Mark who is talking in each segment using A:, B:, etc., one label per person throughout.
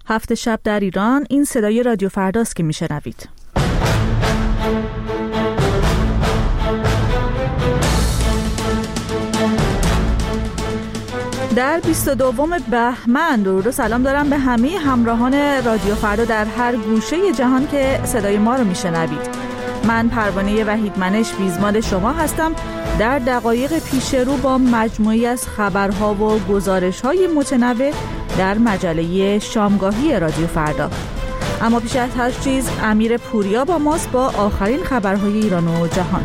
A: 7 شب در ایران. این صدای رادیو فرداست که میشنوید. در 22 بهمن درود و سلام دارم به همه همراهان رادیو فردا در هر گوشه جهان که صدای ما رو میشنوید. من پروانه وحیدمنش بیزمال شما هستم در دقایق پیش رو با مجموعی از خبرها و گزارش‌های متنوع در مجله شامگاهی رادیو فردا. اما پیش از هر چیز امیر پوریا با ماست با آخرین خبرهای ایران و جهان.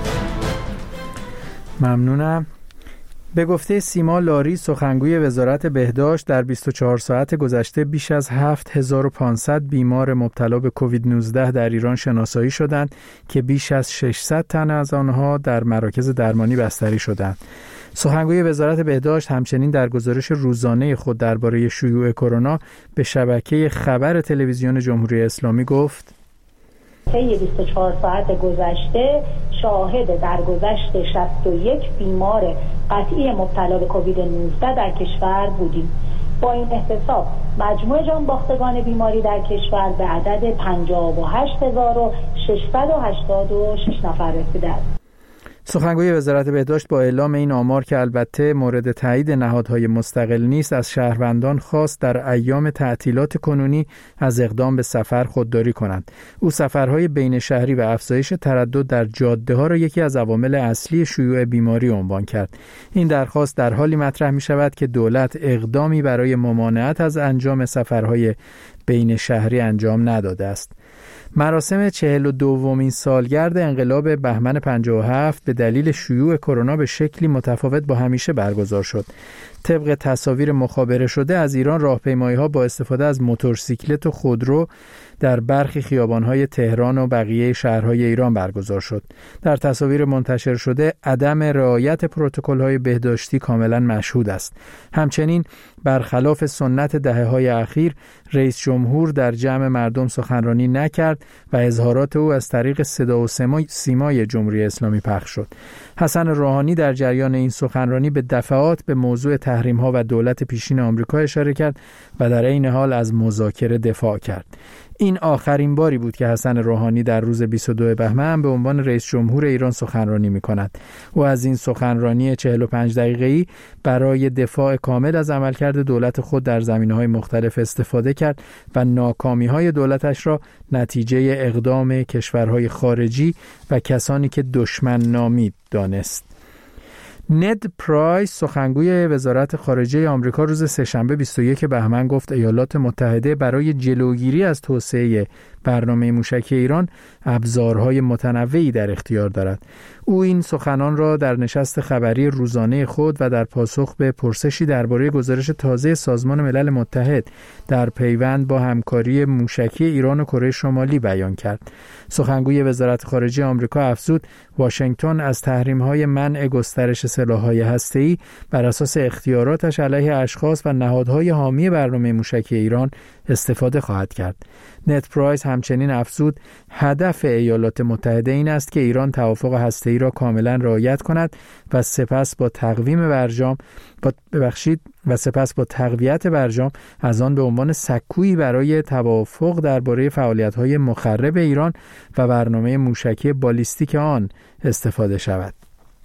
B: ممنونم. به گفته سیما لاری سخنگوی وزارت بهداشت در 24 ساعت گذشته بیش از 7500 بیمار مبتلا به کووید 19 در ایران شناسایی شدند که بیش از 600 تن از آنها در مراکز درمانی بستری شدند. سخنگوی وزارت بهداشت همچنین در گزارش روزانه خود درباره شیوع کرونا به شبکه خبر تلویزیون جمهوری اسلامی گفت:
C: طی 24 ساعت گذشته شاهد درگذشت 61 بیمار قطعی مبتلا به کووید 19 در کشور بودیم. با این احتساب مجموع جانباختگان بیماری در کشور به عدد 58686 نفر رسیده است.
B: سخنگوی وزارت بهداشت با اعلام این آمار که البته مورد تایید نهادهای مستقل نیست، از شهروندان خواست در ایام تعطیلات کنونی از اقدام به سفر خودداری کنند. او سفرهای بین شهری و افزایش تردد در جاده‌ها را یکی از عوامل اصلی شیوع بیماری عنوان کرد. این درخواست در حالی مطرح می شود که دولت اقدامی برای ممانعت از انجام سفرهای بین شهری انجام نداده است. مراسم 42مین سالگرد انقلاب بهمن 57 به دلیل شیوع کرونا به شکلی متفاوت با همیشه برگزار شد. طبق تصاویر مخابره شده از ایران راهپیمایی‌ها با استفاده از موتورسیکلت و خودرو در برخی خیابان‌های تهران و بقیه شهرهای ایران برگزار شد. در تصاویر منتشر شده عدم رعایت پروتکل‌های بهداشتی کاملاً مشهود است. همچنین برخلاف سنت دهه‌های اخیر رئیس جمهور در جمع مردم سخنرانی نکرد و اظهارات او از طریق صدا و سیمای جمهوری اسلامی پخش شد. حسن روحانی در جریان این سخنرانی به دفعات به موضوع تحریم‌ها و دولت پیشین آمریکا اشاره کرد و در عین حال از مذاکره دفاع کرد. این آخرین باری بود که حسن روحانی در روز 22 بهمن به عنوان رئیس جمهور ایران سخنرانی می‌کند. او از این سخنرانی 45 دقیقه‌ای برای دفاع کامل از عملکرد دولت خود در زمینه‌های مختلف استفاده کرد و ناکامی‌های دولتش را نتیجه اقدام کشورهای خارجی و کسانی که دشمن نامید دانست. ند پرایس سخنگوی وزارت خارجه آمریکا روز سه‌شنبه 21 بهمن گفت ایالات متحده برای جلوگیری از توسعه برنامه موشکی ایران ابزارهای متنوعی در اختیار دارد. او این سخنان را در نشست خبری روزانه خود و در پاسخ به پرسشی درباره گزارش تازه سازمان ملل متحد در پیوند با همکاری موشکی ایران و کره شمالی بیان کرد. سخنگوی وزارت خارجه آمریکا افزود واشنگتن از تحریم‌های منع گسترش سلاح‌های هسته‌ای بر اساس اختیاراتش علیه اشخاص و نهادهای حامی برنامه موشکی ایران استفاده خواهد کرد. نت پرایس همچنین افزود هدف ایالات متحده این است که ایران توافق هسته‌ای را کاملا رعایت کند و سپس با تقویت برجام از آن به عنوان سکویی برای توافق درباره فعالیت‌های مخرب ایران و برنامه موشکی بالیستیک آن استفاده شود.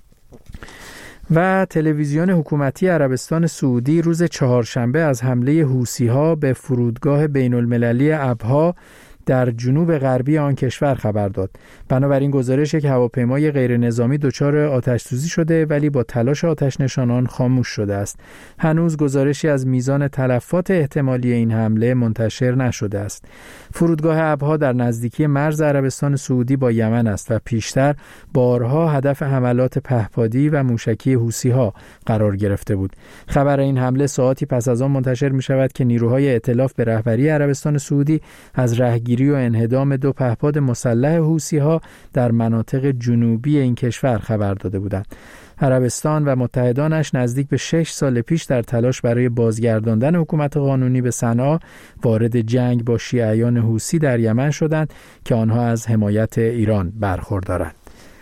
B: و تلویزیون حکومتی عربستان سعودی روز چهارشنبه از حمله حوثی‌ها به فرودگاه بین‌المللی ابها در جنوب غربی آن کشور خبر داد. بنابراین گزارش که هواپیمای غیر نظامی دچار آتش سوزی شده ولی با تلاش آتش نشانان خاموش شده است. هنوز گزارشی از میزان تلفات احتمالی این حمله منتشر نشده است. فرودگاه ابها در نزدیکی مرز عربستان سعودی با یمن است و پیشتر بارها هدف حملات پهپادی و موشکی حوثی‌ها قرار گرفته بود. خبر این حمله ساعتی پس از آن منتشر می شود که نیروهای ائتلاف به رهبری عربستان سعودی از رهگیری و انهدام 2 پهپاد مسلح حوثی‌ها در مناطق جنوبی این کشور خبر داده بودند. عربستان و متحدانش نزدیک به 6 سال پیش در تلاش برای بازگرداندن حکومت قانونی به صنعا وارد جنگ با شیعیان حوثی در یمن شدند که آنها از حمایت ایران برخوردارند.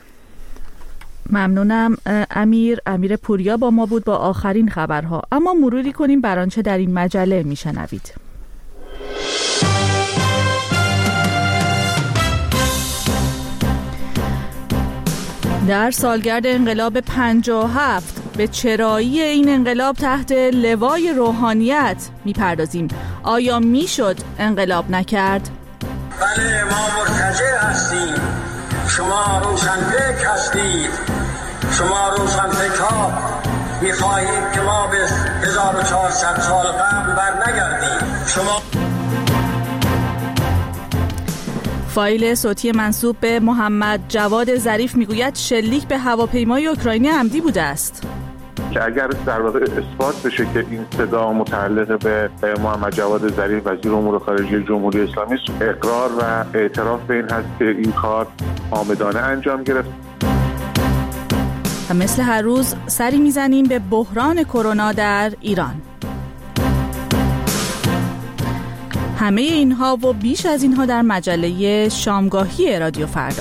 A: ممنونم. امیر پوریا با ما بود با آخرین خبرها. اما مروری کنیم بر آنچه در این مجله میشنوید. در سالگرد انقلاب 57 به چرایی این انقلاب تحت لوای روحانیت میپردازیم. آیا میشد انقلاب نکرد؟
D: بله، ما مرتجع هستیم، شما روشنفکر هستید، شما روشنفکرها میخواهید که ما به 1400 سال قبل بر نگردیم. شما
A: فایل صوتی منسوب به محمد جواد ظریف میگوید شلیک به هواپیمای اوکراینی عمدی بوده است.
E: که اگر در واقع اثبات بشه که این صدا متعلق به محمد جواد ظریف وزیر امور خارجه جمهوری اسلامی است، اقرار و اعتراف به این هست که این کار عامدانه انجام گرفت.
A: و مثل هر روز سری میزنیم به بحران کرونا در ایران. همه اینها و بیش از اینها در مجله شامگاهی رادیو فردا.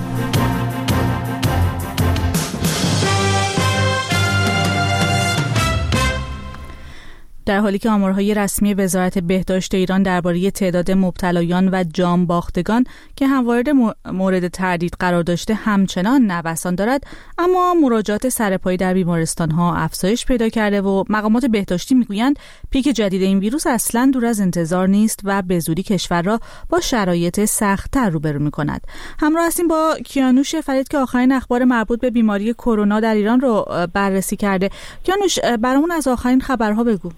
A: در حالی که آمارهای رسمی وزارت بهداشت ایران درباره تعداد مبتلایان و جان باختگان که همواره مورد تردید قرار داشته همچنان نوسان دارد، اما مراجعات سرپایی در بیمارستان‌ها افزایش پیدا کرده و مقامات بهداشتی میگویند پیک جدید این ویروس اصلاً دور از انتظار نیست و به زودی کشور را با شرایط سخت‌تر روبرو می‌کند. همراه هستیم با کیانوش فرید که آخرین اخبار مربوط به بیماری کرونا در ایران رو بررسی کرده. کیانوش، برامون از آخرین خبرها بگو.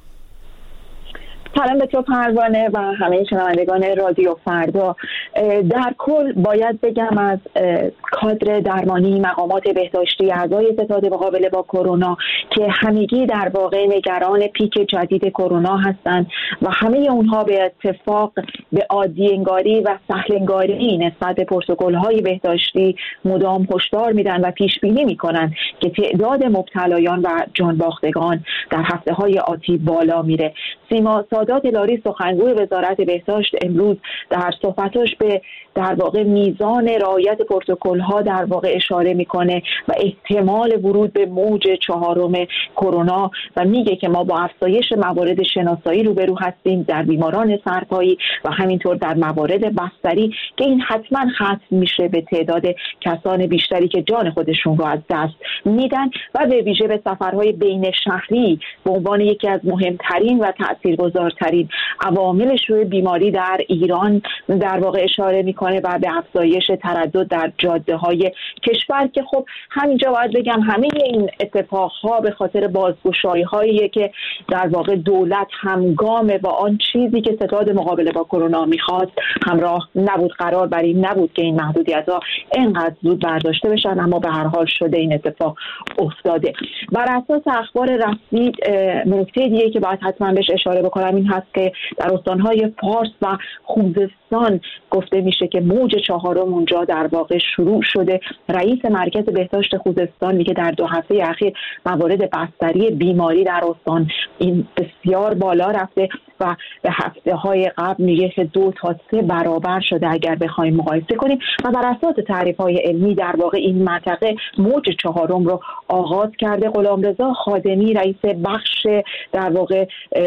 F: سلام به تو پروانه و همه شنوندگان رادیو فردا. در کل باید بگم از کادر درمانی، مقامات بهداشتی، اعضای ستاد مقابله با کرونا که همگی در واقع نگران پیک جدید کرونا هستند و همه اونها به اتفاق به عادی انگاری و سهل انگاری نسبت به پروتکل‌های بهداشتی مدام هشدار میدن و پیش بینی میکنن که تعداد مبتلایان و جان باختگان در هفته‌های آتی بالا میره. سیما سادات لاری سخنگوی وزارت بهداشت امروز در صحبتاش به در واقع میزان رعایت پروتکل‌ها در واقع اشاره میکنه و احتمال ورود به موج 4 کرونا و میگه که ما با افزایش موارد شناسایی روبرو هستیم در بیماران سرپایی و همینطور در موارد بستری که این حتما ختم میشه به تعداد کسان بیشتری که جان خودشون رو از دست میدن و به ویژه به سفرهای بین شهری به عنوان یکی از مهمترین و تاثیرگذارترین عوامل شیوع بیماری در ایران در واقع اشاره میکنه و به افزایش تردد در جاده‌های کشور که خب همینجا باید بگم همه این اتفاقها به خاطر بازگشایی‌هایی که در واقع دولت همگام با آن چیزی که ستاد مقابله با کرونا می‌خواست همراه نبود. قرار بر این نبود که این محدودیت‌ها اینقدر زود برداشته بشن، اما به هر حال شده این اتفاق افتاده. بر اساس اخبار رسمی نکته دیگه که باید حتما بهش اشاره بکنم این هست که در استان‌های فارس و خوزستان گفته میشه که موج 4 اونجا در واقع شروع شده. رئیس مرکز بهداشت خوزستان میگه در 2 هفته اخیر موارد بستری بیماری در استان این بسیار بالا رفته و به هفته‌های قبل میگه که 2 تا 3 برابر شده اگر بخوایم مقایسه کنیم و بر اساس تعریف‌های علمی در واقع این منطقه موج 4 رو آغاز کرده. غلامرضا خادمی رئیس بخش در واقع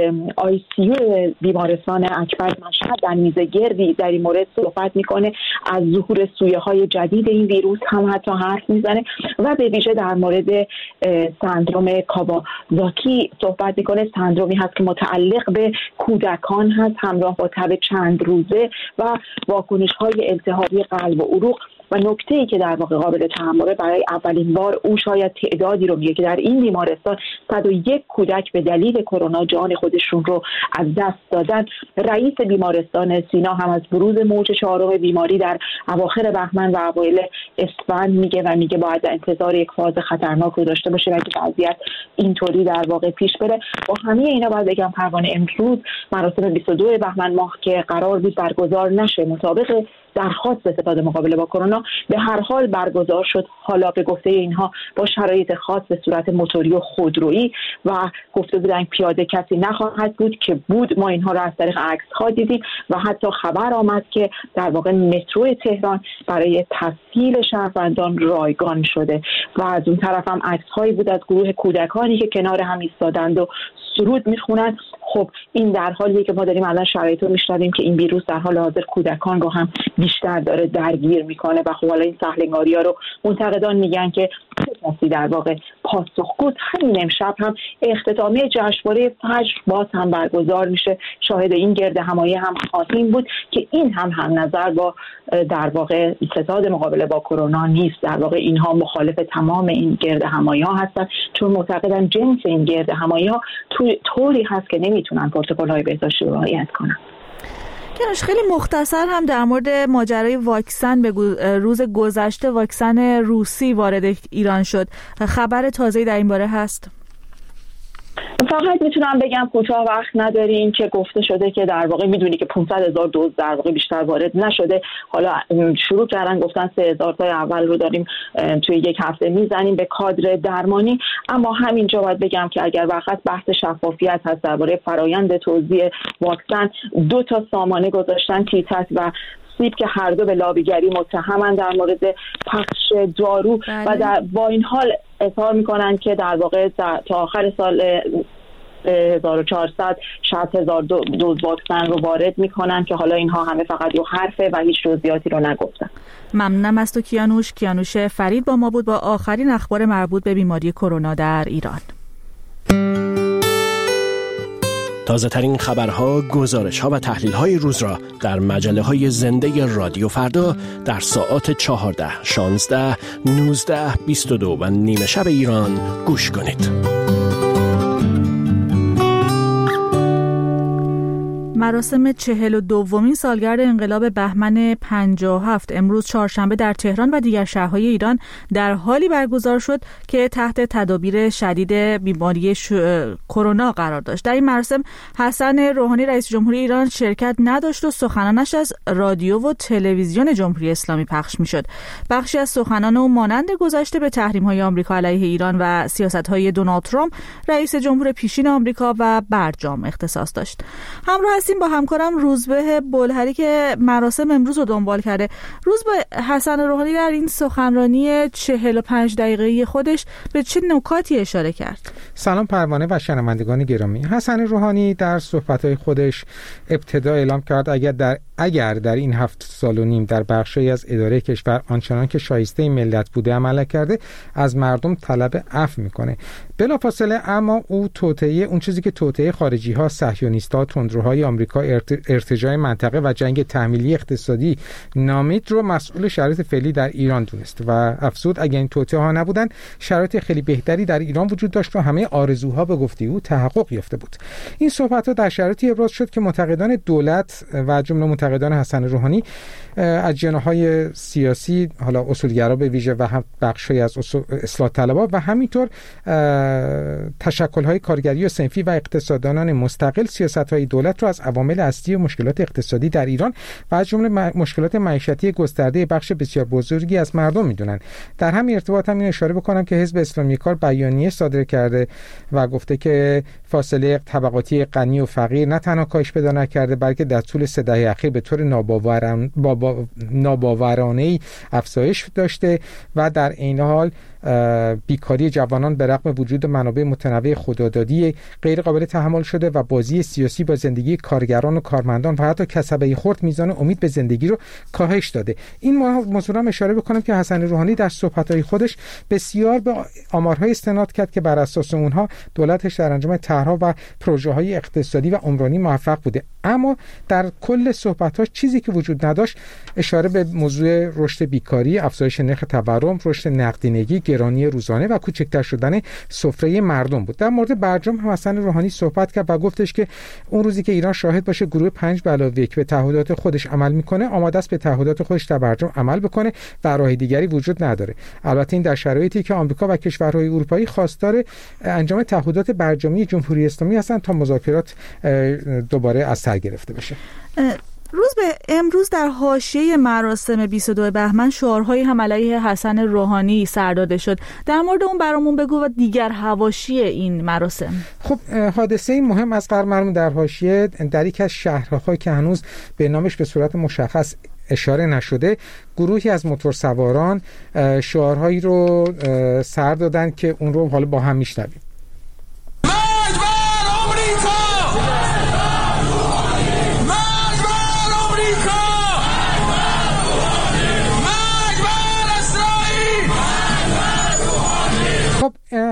F: ICU بیمارستان اکبر مشهد در میزه گردی در این مورد صحبت میکنه، از ظهور سویه‌های جدید این ویروس هم حتی حرف میزنه و به ویژه در مورد سندروم کاوازاکی صحبت میکنه. سندرومی هست که متعلق به کودکان هست همراه با تب چند روزه و واکنش‌های التهابی قلب و عروق و نکته‌ای که در واقع قابل تأمله برای اولین بار او شاید تعدادی رو میگه که در این بیمارستان 101 کودک به دلیل کرونا جان خودشون رو از دست دادن. رئیس بیمارستان سینا هم از بروز موج 4 بیماری در اواخر بهمن و اوایل اسفند میگه و میگه باید انتظار یک فاز خطرناک رو داشته باشه و که وضعیت اینطوری در واقع پیش بره. با همه اینا باید بگم پروانه امروز مراسم 22 بهمن ماه که قرار بود برگزار نشه مطابق درخواست ستاد مقابله با کرونا به هر حال برگزار شد. حالا به گفته اینها با شرایط خاص به صورت موتوری و خودرویی و گفته بودن پیاده کسی نخواهد بود که بود. ما اینها را از طریق عکس‌ها دیدیم و حتی خبر آمد که در واقع مترو تهران برای تسهیل شهروندان رایگان شده و از اون طرف هم عکس‌هایی بود از گروه کودکانی که کنار هم ایستادند و سرود میخونن. خب این در حالیه که ما داریم الان شرایط رو میشنویم که این ویروس در حال حاضر کودکان رو هم بیشتر داره درگیر میکنه و خب حالا این سهلنگاری‌ها رو منتقدان میگن که کسی در واقع پاسخگو. همین امشب هم اختتامیه جشنواره فجر باز هم برگزار میشه، شاهد این گرد همایی هم خواهیم بود که این هم نظر با در واقع ستاد مقابله با کرونا نیست. در واقع اینها مخالف تمام این گرد همایی ها هستن، چون معتقدن جنس این گرد همایی ها طوری هست که نمیتونن پروتکل های بهداشتی رو رعایت کنن.
A: کیانوش، خیلی مختصر هم در مورد ماجرای واکسن بگو. روز گذشته واکسن روسی وارد ایران شد، خبر تازه‌ای در این باره هست؟
F: فقط میتونم بگم کوتاه وقت نداریم که گفته شده که در واقع میدونی که 500,000 دوز در واقع بیشتر وارد نشده. حالا شروع کردن گفتن 3,000 تا اول رو داریم توی یک هفته میزنیم به کادر درمانی. اما همینجا باید بگم که اگر وقت بحث شفافیت هست درباره فرایند توزیع واکسن، 2 تا سامانه گذاشتن، تیتس و سیب که هر دو به لابیگری متهمن در مورد پخش دارو و با این حال اظهار میکنن که در واقع تا آخر سال 1400 60,000 دوز واکسن رو وارد میکنن که حالا اینها همه فقط رو حرفه و هیچ جزئیاتی رو نگفتن.
A: ممنونم از تو کیانوش فرید با ما بود با آخرین اخبار مربوط به بیماری کرونا در ایران.
G: تازه ترین خبرها، گزارش‌ها و تحلیل‌های روز را در مجله‌های زنده رادیو فردا در ساعات 14، 16، 19، 22 و نیمه شب ایران گوش کنید.
A: مراسم 42مین سالگرد انقلاب بهمن 57 امروز چهارشنبه در تهران و دیگر شهرهای ایران در حالی برگزار شد که تحت تدابیر شدید بیماری کرونا قرار داشت. در این مراسم حسن روحانی رئیس جمهوری ایران شرکت نداشت و سخنانش از رادیو و تلویزیون جمهوری اسلامی پخش می‌شد. بخشی از سخنان او مانند گذشته به تحریم‌های آمریکا علیه ایران و سیاست‌های دونالد ترامپ رئیس جمهور پیشین آمریکا و برجام اختصاص داشت. همراه هستیم با همکارم روزبه بلهری که مراسم امروز رو دنبال کرده. روزبه، حسن روحانی در این سخنرانی 45 دقیقه‌ای خودش به چه نکاتی اشاره کرد؟
B: سلام پروانه و شنوندگان گرامی. حسن روحانی در صحبت‌های خودش ابتدا اعلام کرد اگر در این 7 سال و نیم در بخشی از اداره کشور آنچنان که شایسته ملت بوده عمل کرده، از مردم طلب عفو میکنه. بلافاصله اما اون چیزی که توطئه خارجی ها، صهیونیست‌ها، تندروهای آمریکا، ارتجاع منطقه و جنگ تحمیلی اقتصادی نامید رو مسئول شرایط فعلی در ایران دونست و افزود اگر این توطئه ها نبودن شرایط خیلی بهتری در ایران وجود داشت و همه آرزوها به گفته او تحقق یافته بود. این صحبت ها در شرایطی ابراز شد که منتقدان دولت و جمله منتقدان حسن روحانی از جناح‌های سیاسی، حالا اصولگرا به ویژه و هم بخشی از اصلاح طلبها و همینطور تشکل‌های کارگری و صنفی و اقتصاددانان مستقل سیاست‌های دولت را از عوامل اصلی و مشکلات اقتصادی در ایران و از جمله مشکلات معیشتی گسترده بخش بسیار بزرگی از مردم می‌دونن. در همین ارتباط هم این اشاره بکنم که حزب اسلامی کار بیانیه صادر کرده و گفته که فاصله طبقاتی غنی و فقیر نه تنها کاهش پیدا نکرده بلکه در طول 3 دهه اخیر به طور ناباورانه‌ای افزایش داشته و در این حال بیکاری جوانان به رغم وجود منابع متنوع خودآزادی غیر قابل تحمل شده و بازی سیاسی با زندگی کارگران و کارمندان و حتی کسبه خرد میزان امید به زندگی رو کاهش داده. این موضوع هم اشاره بکنم که حسن روحانی در صحبت‌های خودش بسیار به آمارهای استناد کرد که بر اساس اونها دولتش در انجام طرح‌ها و پروژه‌های اقتصادی و عمرانی موفق بوده. اما در کل صحبت‌ها چیزی که وجود نداشت اشاره به موضوع رشد بیکاری، افزایش نرخ تورم، رشد نقدینگی، گرانی روزانه و کوچکتر شدن سفره مردم بود. در مورد برجام هم حسن روحانی صحبت کرد و گفتش که اون روزی که ایران شاهد باشه گروه 5+1 به تعهدات خودش عمل میکنه، آماده است به تعهدات خودش در برجام عمل بکنه و راه دیگری وجود نداره. البته این در شرایطی که آمریکا و کشورهای اروپایی خواستار انجام تعهدات برجامی جمهوری اسلامی هستند تا مذاکرات دوباره از سر گرفته بشه.
A: روز به امروز در حاشیه مراسم 22 بهمن شعارهایی هم علیه حسن روحانی سر داده شد. در مورد اون برامون بگو و دیگر حواشی این مراسم.
B: خب حادثه مهم از قرار مرمون در حاشیه در یک از شهرها که هنوز به نامش به صورت مشخص اشاره نشده، گروهی از موتورسواران شعارهایی رو سر دادن که اون رو حالا با هم میشنویم.
H: مرگ بر آمریکا!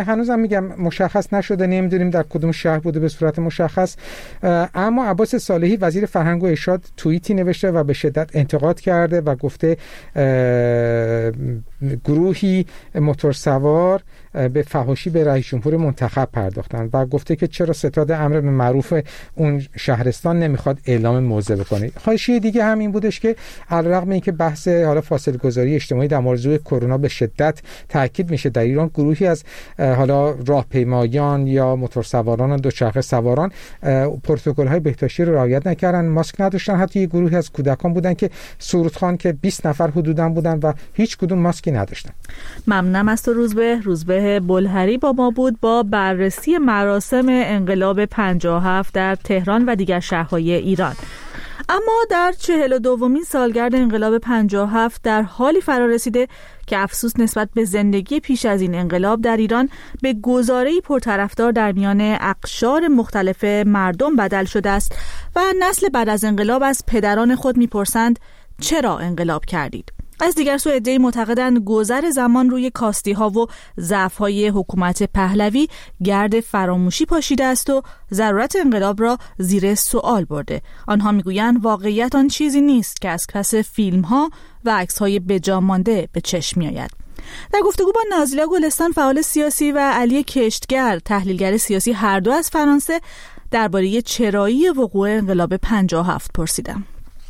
B: هنوزم میگم مشخص نشده، نمیدونیم در کدوم شهر بوده به صورت مشخص. اما عباس صالحی وزیر فرهنگ و ارشاد توییتی نوشته و به شدت انتقاد کرده و گفته گروهی موتورسوار به فحاشی به رئیس جمهور منتخب پرداختند و گفته که چرا ستاد امر معروف اون شهرستان نمیخواد اعلام موضع بکنه. حاشیه دیگه هم این بودش که علیرغم اینکه بحث حالا فاصله گذاری اجتماعی در موضوع کرونا به شدت تاکید میشه، در ایران گروهی از حالا راهپیمایان یا موتورسواران و دوچرخه سواران پروتکل‌های بهداشتی رو رعایت نکردن، ماسک نداشتن. حتی یه گروهی از کودکان بودن که سرودخوان که 20 نفر حدوداً بودن و هیچ کدوم ماسکی نداشتن.
A: ممنونم از تو روزبه بلهری با ما بود با بررسی مراسم انقلاب 57 در تهران و دیگر شهرهای ایران. اما در 42مین سالگرد انقلاب 57 در حالی فرا رسیده که افسوس نسبت به زندگی پیش از این انقلاب در ایران به گزاره‌ای پرطرفدار در میان اقشار مختلف مردم بدل شده است و نسل بعد از انقلاب از پدران خود میپرسند چرا انقلاب کردید؟ از دیگر سو عده‌ای معتقدند گذر زمان روی کاستی‌ها و ضعف‌های حکومت پهلوی گرد فراموشی پاشیده است و ضرورت انقلاب را زیر سوال برده. آنها میگویند واقعیت آن چیزی نیست که از پس فیلم‌ها و عکس‌های بجا مانده به چشم می‌آید. در گفتگو با نازیلا گلستان فعال سیاسی و علی کشتگر تحلیلگر سیاسی هر دو از فرانسه درباره چرایی وقوع انقلاب 57 پرسیدم.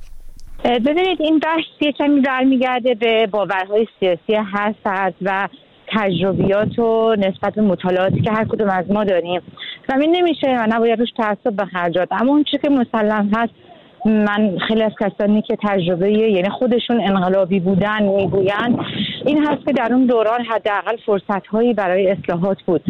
H: ببینید این بحث یه کمی برمیگرده به باورهای سیاسی هر فرد و تجربیات و نسبت به مطالعاتی که هر کدوم از ما داریم و این نمیشه و نباید روش تعصب به خرج داد. اما اون چیزی که مسلم هست، من خیلی از کسانی که تجربه یعنی خودشون انقلابی بودن میگویند این هست که در اون دوران حداقل فرصت‌هایی برای اصلاحات بود،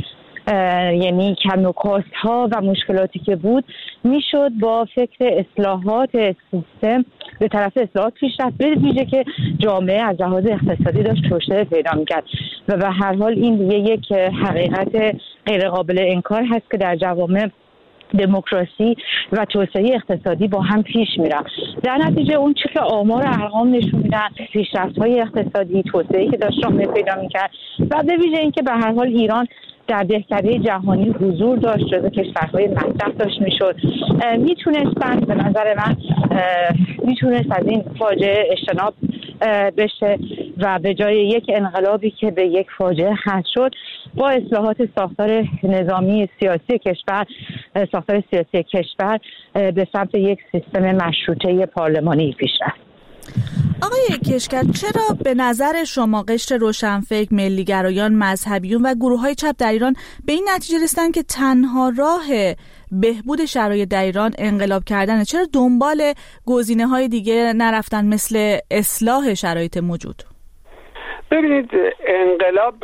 H: یعنی کم و کاست ها و مشکلاتی که بود میشد با فکر اصلاحات سیستم به طرف اصلاحات پیش رفت، به ویژه که جامعه از لحاظ اقتصادی داشت توسعه پیدا میکرد و به هر حال این دیگه یک حقیقت غیر قابل انکار هست که در جوامع دموکراسی و توسعه اقتصادی با هم پیش میرن. در نتیجه اون چیزی که آمار ارقام نشون میدن، پیشرفت‌های اقتصادی، توسعه‌ای که داشت جامعه پیدا میکرد و به ویژه اینکه به هر حال ایران در دهکده جهانی حضور داشت، جزو کشورهای مطرح داشت میشد، میتونستند به نظر من میتونست از این فاجعه اجتناب بشه و به جای یک انقلابی که به یک فاجعه ختم شد با اصلاحات ساختار نظامی سیاسی کشور، ساختار سیاسی کشور به سمت یک سیستم مشروطه پارلمانی پیش رفت.
A: آقای کشکر، چرا به نظر شما قشر روشنفکر، ملیگرایان، مذهبیون و گروه‌های چپ در ایران به این نتیجه رسیدن که تنها راه بهبود شرایط در ایران انقلاب کردنه؟ چرا دنبال گزینه‌های دیگه نرفتن مثل اصلاح شرایط موجود؟
I: ببینید، انقلاب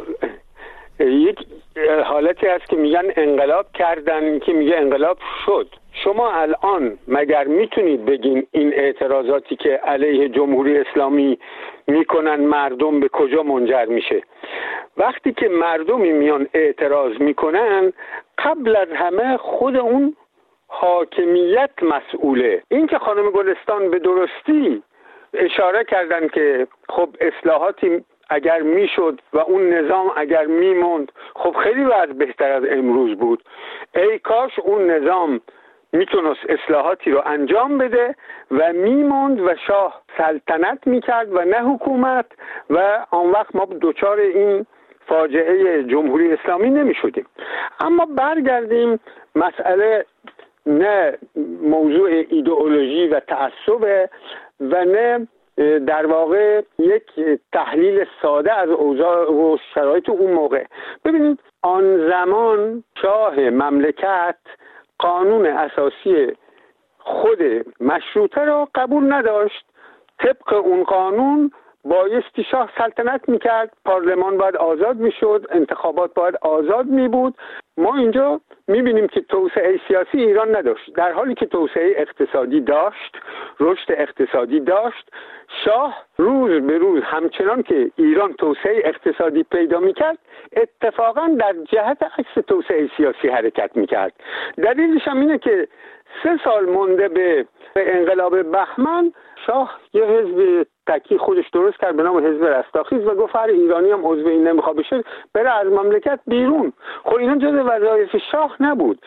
I: یک حالتی هست که میگن انقلاب کردن، که میگه انقلاب شد. شما الان مگر میتونید بگین این اعتراضاتی که علیه جمهوری اسلامی میکنن مردم به کجا منجر میشه؟ وقتی که مردمی میان اعتراض میکنن، قبل از همه خود اون حاکمیت مسئوله. این که خانم گلستان به درستی اشاره کردن که خب اصلاحاتی اگر میشد و اون نظام اگر میموند، خب خیلی وضع بهتر از امروز بود. ای کاش اون نظام میتونست اصلاحاتی رو انجام بده و میموند و شاه سلطنت میکرد و نه حکومت، و آن وقت ما دوچار این فاجعه جمهوری اسلامی نمیشدیم. اما برگردیم، مسئله نه موضوع ایدئولوژی و تعصب و نه در واقع یک تحلیل ساده از اوضاع و شرایط اون موقع. ببینید، آن زمان شاه مملکت قانون اساسی خود مشروطه را قبول نداشت. طبق اون قانون بایستی شاه سلطنت میکرد، پارلمان باید آزاد میشد، انتخابات باید آزاد میبود. ما اینجا میبینیم که توسعه سیاسی ایران نداشت، در حالی که توسعه اقتصادی داشت، رشد اقتصادی داشت. شاه روز به روز همچنان که ایران توسعه اقتصادی پیدا میکرد، اتفاقا در جهت عکس توسعه سیاسی حرکت میکرد. دلیلش هم اینه که 3 سال مونده به انقلاب بهمن، شاه یه حزب تکی خودش درست کرد به نام حزب رستاخیز و گفت هر ایرانی هم عضو این نمیخواد بشه بره از مملکت بیرون. خب اینا جزء وظایف شاه نبود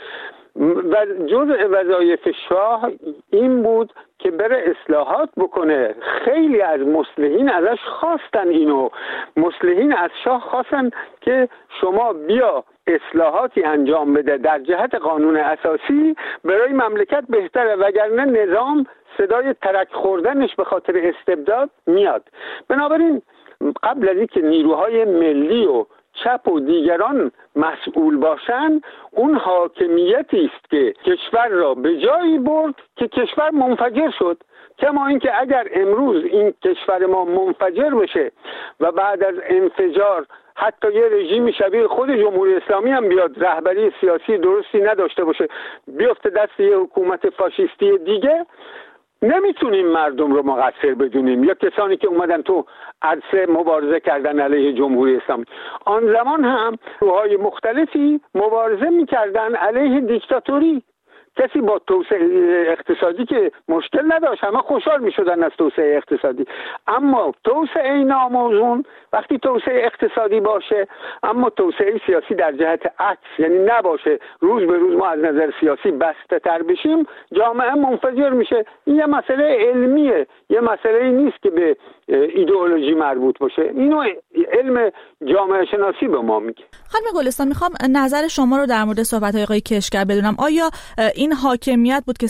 I: و جزء وظایف شاه این بود که بره اصلاحات بکنه. خیلی از مصلحین ازش خواستن اینو، مصلحین از شاه خواستن که شما بیا اصلاحاتی انجام بده در جهت قانون اساسی برای مملکت بهتره، وگرنه نظام صدای ترک خوردنش به خاطر استبداد میاد. بنابراین قبل از اینکه نیروهای ملی و چپ و دیگران مسئول باشن، اون حاکمیتی است که کشور را به جایی برد که کشور منفجر شد. کما اینکه اگر امروز این کشور ما منفجر بشه و بعد از انفجار حتی یه رژیم شبیه خود جمهوری اسلامی هم بیاد، رهبری سیاسی درستی نداشته باشه، بیفته دست یه حکومت فاشیستی دیگه، نمیتونیم مردم رو مقصر بدونیم یا کسانی که اومدن تو عرصه مبارزه کردن علیه جمهوری اسلامی. آن زمان هم روحای مختلفی مبارزه میکردن علیه دیکتاتوری. کسی با توسعه اقتصادی که مشکل نداشت، همه خوشحال میشدن از توسعه اقتصادی. اما توسعه ناموزون وقتی توسعه اقتصادی باشه اما توسعه سیاسی در جهت عکس، یعنی نباشه روز به روز ما از نظر سیاسی بسته تر بشیم، جامعه منفجر میشه. این یه مسئله علمیه، یه مسئله نیست که به ایدئولوژی مربوط باشه. اینو علم جامعه شناسی به ما میگه.
A: خانم گلستان، میخوام نظر شما رو در مورد صحبت‌های آقای کشگر بدونم. آیا این حاکمیت بود که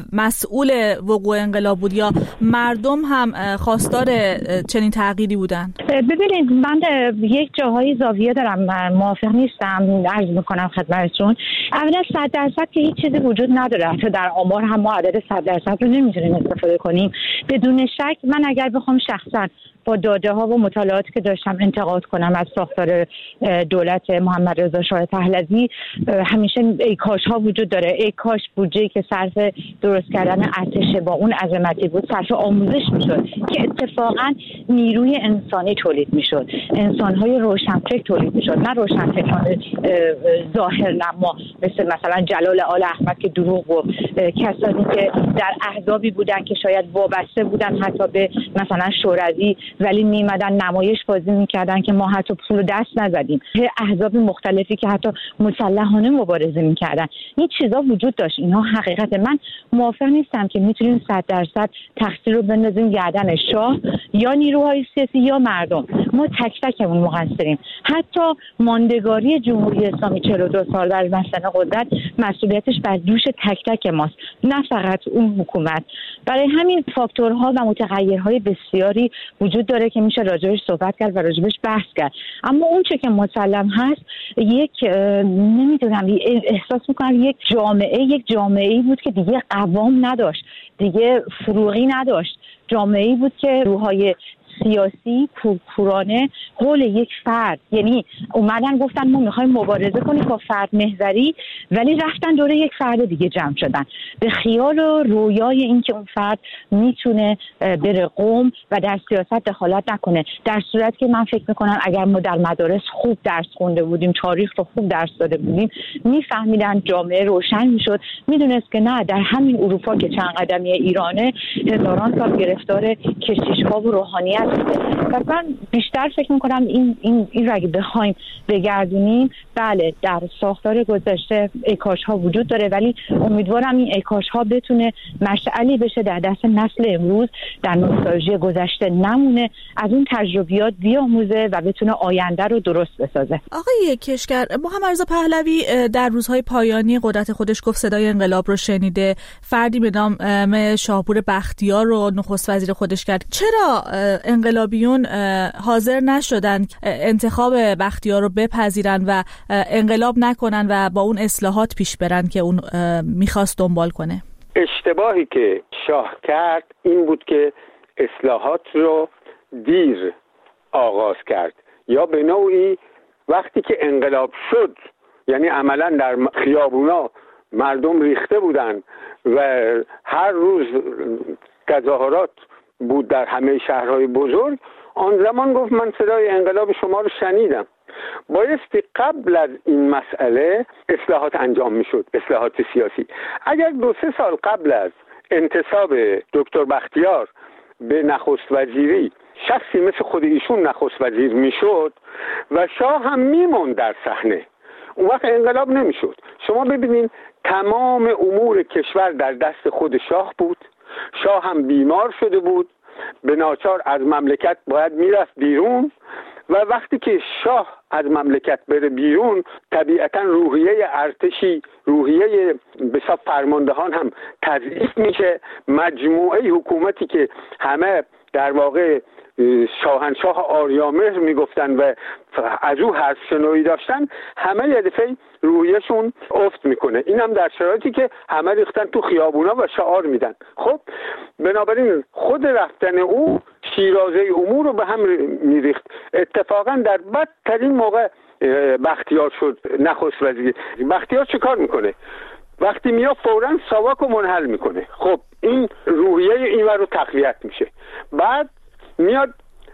A: مسئول وقوع انقلاب بود یا مردم هم خواستار چنین تغییری بودن؟
H: ببینید، من یک جاهای زاویه دارم، من موافق نیستم، عرض میکنم خدمتتون. اولا 100% که هیچ چیزی وجود نداره، حتی در آمار هم ما عدد 100% رو نمیتونیم استفاده کنیم. بدون شک من اگر بخوام شخصا با داده ها و مطالعاتی که داشتم انتقاد کنم از ساختار دولت محمد رضا شاه پهلوی، همیشه ای کاش ها وجود داره. ای کاش بودجه‌ای که صرف درست کردن ارتش با اون عظمتی بود صرف آموزش میشد که اتفاقا نیروی انسانی تولید میشد، انسان‌های روشنفکر تولید میشد، نه روشنفکران ظاهر نما مثلا جلال آل احمد که دروغ و کسانی که در احزابی بودن که شاید وابسته بودن حتی به مثلا شوروی ولی میمدن نمایش بازی میکردن که ما حتی پول دست نزدیم، احزاب مختلفی که حتی مسلحانه مبارزه میکردن. این چیزا وجود داشت. اینها حقیقت. من موافق نیستم که میتونیم 100% تقصیر رو بندازیم گردن شاه یا نیروهای سیاسی یا مردم. ما تک تکمون مقصریم. حتی ماندگاری جمهوری اسلامی 42 سال در مسند قدرت مسئولیتش بر دوش تک تک ماست، نه فقط اون حکومت. برای همین فاکتورها و متغیرهای بسیاری وجود داره که میشه راجبش صحبت کرد و راجبش بحث کرد. اما اون چه که مسلم هست، یک نمیدونم، احساس میکنم یک جامعه‌ای بود که دیگه قوام نداشت، دیگه فروغی نداشت. جامعه‌ای بود که روحای سیاسی پورانه قول یک فرد، یعنی اومدن گفتن ما میخوایم مبارزه کنیم با فرد محوری، ولی رفتن دوره یک فرد دیگه جمع شدن به خیال و رویای این که اون فرد میتونه بره قم و در سیاست دخالت نکنه. در صورت که من فکر میکنم اگر ما در مدارس خوب درس خونده بودیم، تاریخ رو خوب درس داده بودیم، میفهمیدن، جامعه روشن میشد، میدونست که نه، در همین اروپا که چند قدمی ایرانه هزاران سال گرفتار کشیش‌ها و روحانیت. و من بیشتر فکر میکنم این رو اگه بخوایم بگردونیم، بله در ساختار گذشته ایکاش ها وجود داره، ولی امیدوارم این ایکاش ها بتونه مشعلی بشه در دست نسل امروز، در نوستالژی گذشته نمونه، از اون تجربیات بیاموزه و بتونه آینده رو درست بسازه.
A: آقای کشگر، محمد رضا پهلوی در روزهای پایانی قدرت خودش گفت صدای انقلاب رو شنیده، فردی به نام شاپور بختیار رو نخست وزیر خودش کرد. چرا انقلابیون حاضر نشدن انتخاب بختیار رو بپذیرن و انقلاب نکنن و با اون اصلاحات پیش برن که اون میخواست دنبال کنه؟
I: اشتباهی که شاه کرد این بود که اصلاحات رو دیر آغاز کرد، یا به نوعی وقتی که انقلاب شد، یعنی عملا در خیابونا مردم ریخته بودن و هر روز تظاهرات بود در همه شهرهای بزرگ، آن زمان گفت من صدای انقلاب شما رو شنیدم. بایستی قبل از این مسئله اصلاحات انجام میشد، اصلاحات سیاسی. اگر 2-3 سال قبل از انتصاب دکتر بختیار به نخست وزیری شخصی مثل خود ایشون نخست وزیر میشد و شاه هم میموند در صحنه، اون وقت انقلاب نمیشد. شما ببینین تمام امور کشور در دست خود شاه بود، شاه هم بیمار شده بود، به ناچار از مملکت باید میرفت بیرون و وقتی که شاه از مملکت بره بیرون طبیعتا روحیه ارتشی، روحیه بسیار فرماندهان هم تضعیف میشه. مجموعه حکومتی که همه در واقع شاهنشاه آریامهر میگفتن و از او حرف شنوی داشتن، همه یه دفعه رویشون افت میکنه. این هم در شرایطی که همه ریختن تو خیابونا و شعار میدن. خب بنابراین خود رفتن او شیرازه امور رو به هم میریخت. اتفاقا در بدترین موقع بختیار شد نخست وزیر. بختیار چه کار میکنه؟ وقتی میاد فوراً ساواک رو منحل میکنه. خب این روحیه اینور رو تقویت میشه. بعد میاد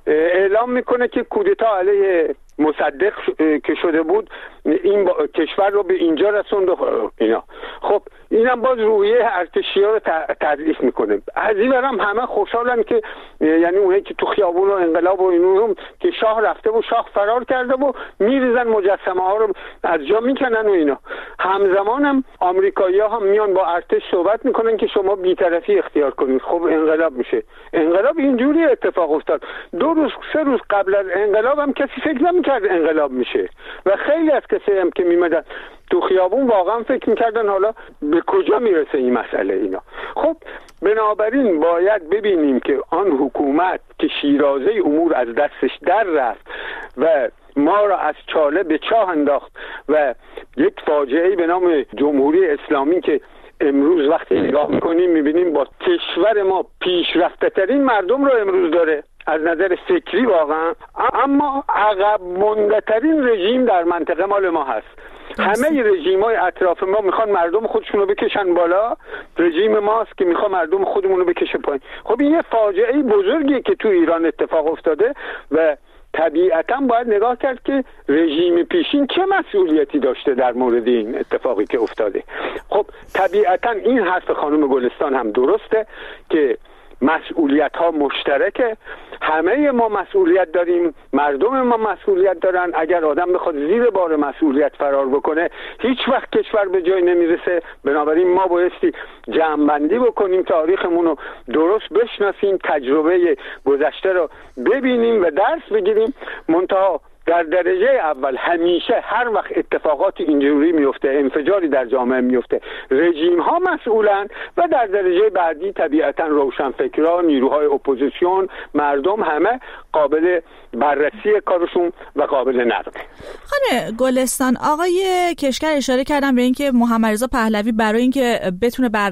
I: اعلام میکنه که کودتا علیه مصدق که شده بود این کشور رو به اینجا رسوند اینا. خب اینم باز روحیه ارتشی‌ها رو تضعیف میکنه. از این برم همه خوشحالن که یعنی اونایی که تو خیابون و انقلاب و اینو که شاه رفته و شاه فرار کرده و میریزن مجسمه ها رو از جا میکنن و اینا. همزمان هم آمریکایی‌ها هم میان با ارتش صحبت میکنن که شما بی‌طرفی اختیار کنید. خب انقلاب میشه. انقلاب اینجوری اتفاق افتاد. 2 روز 3 روز قبل از انقلاب هم کسی فکر نمی‌کرد انقلاب میشه و خیلی از کسایی هم که میمدن تو خیابون واقعا فکر میکردن حالا به کجا میرسه این مسئله اینا. خب بنابراین باید ببینیم که آن حکومت که شیرازه امور از دستش در رفت و ما را از چاله به چاه انداخت و یک فاجعه‌ای به نام جمهوری اسلامی که امروز وقتی نگاه میکنیم میبینیم با کشور ما پیشرفته ترین مردم رو امروز داره از نظر فکری واقعا، اما عقب مانده ترین رژیم در منطقه مال ما هست. همه رژیم‌های اطراف ما میخوان مردم خودشون رو بکشن بالا، رژیم ماست که میخواد مردم خودمون رو بکشه پایین. خب این یه فاجعه بزرگیه که تو ایران اتفاق افتاده و طبیعتا باید نگاه کرد که رژیم پیشین چه مسئولیتی داشته در مورد این اتفاقی که افتاده. خب طبیعتا این حرف خانم گلستان هم درسته که مسئولیت ها مشترکه، همه ما مسئولیت داریم، مردم ما مسئولیت دارن. اگر آدم بخواد زیر بار مسئولیت فرار بکنه هیچ وقت کشور به جای نمیرسه. بنابراین ما بایستی جمع‌بندی بکنیم، تاریخمون رو درست بشناسیم، تجربه گذشته رو ببینیم و درس بگیریم. منتها در درجه اول همیشه هر وقت اتفاقات اینجوری میفته، انفجاری در جامعه میفته، رژیم ها مسئولن و در درجه بعدی طبیعتا روشنفکران، نیروهای اپوزیسیون، مردم همه قابل بررسی کارشون و قابل نقد.
A: خانم گلستان، آقای کشکر اشاره کردن به اینکه محمد رضا پهلوی برای اینکه بتونه بر